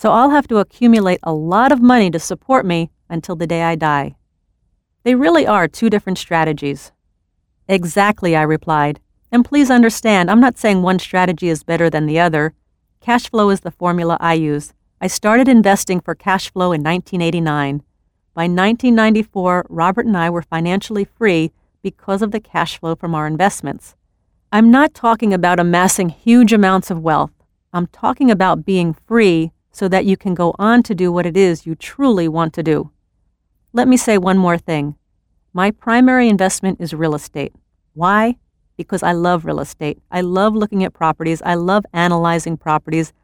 So I'll have to accumulate a lot of money to support me until the day I die. They really are two different strategies. Exactly, I replied. And please understand, I'm not saying one strategy is better than the other. Cash flow is the formula I use. I started investing for cash flow in 1989. By 1994, Robert and I were financially free because of the cash flow from our investments. I'm not talking about amassing huge amounts of wealth. I'm talking about being free so that you can go on to do what it is you truly want to do. Let me say one more thing. My primary investment is real estate. Why? Because I love real estate. I love looking at properties. I love analyzing properties.